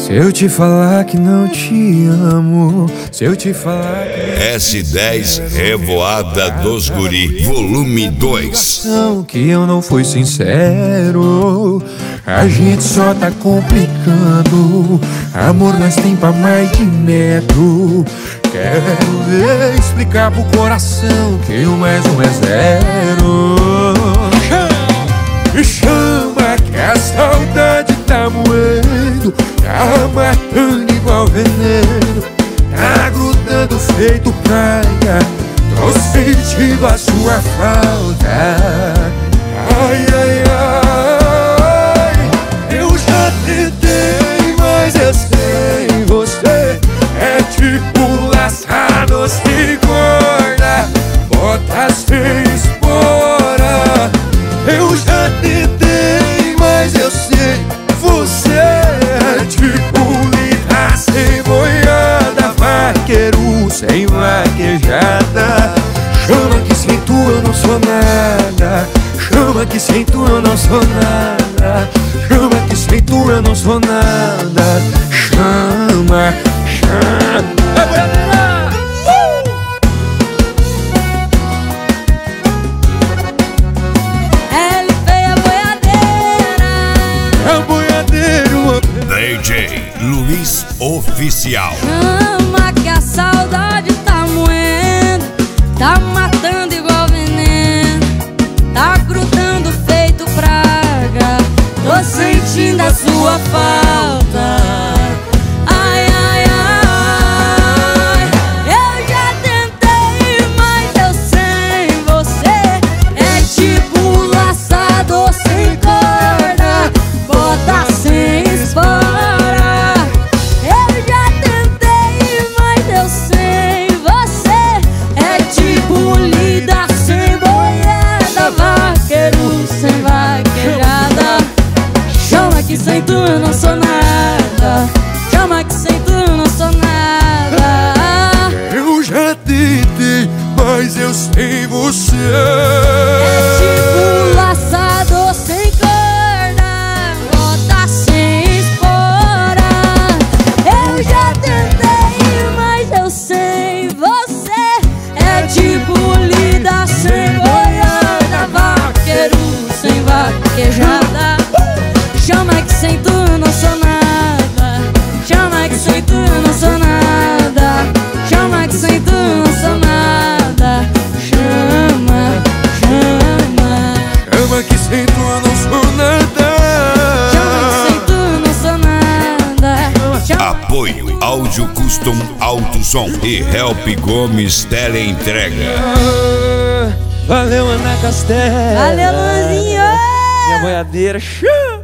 Se eu te falar que não te amo, se eu te falar que S10 Revoada dos Guri, volume 2. que eu não fui sincero, a gente só tá complicando. Amor nós tem pra mais de metro. Quero ver explicar pro coração que o mais um é zero. Chama que a saudade tá moendo, tá matando igual veneno, tá grudando feito praia. Tô sentindo a sua falta. Ai, ai, ai. Eu já tentei, mas eu sei, você é tipo laçado sem corda, bota sem espora. Eu já tentei, mas eu sei, você é tipo lida sem boiada, vaqueiro sem vaquejada. Chama que sem tu eu não sou nada, chama que sem tu eu não sou nada, chama que sem tu eu não sou nada. Chama, chama. DJ Luiz Oficial. Chama que a saudade tá moendo, tá matando igual veneno, tá grudando feito praga. Tô sentindo a sua falta. Ai, ai, ai. Eu já tentei, mas eu sem você é tipo laçador sem corda, bota sem espora. Sem tu eu não sou nada, chama que sem tu eu não sou nada. Eu já tentei, mas eu sem você é tipo laçador sem corda, bota sem espora. Eu já tentei, mas eu sem você é tipo lida sem boiada, vaqueiro sem vaquejada. Chama que sem tu eu não sou nada, chama que sem tu eu não sou nada, chama que sem tu eu não sou nada. Chama, chama. Chama que sem tu eu não sou nada, chama que sem tu eu não sou nada. Apoio Áudio Custom Alto Som e Help Gomes Teleentrega. Valeu, Ana Castela. Valeu, Luzinho. Minha boiadeira.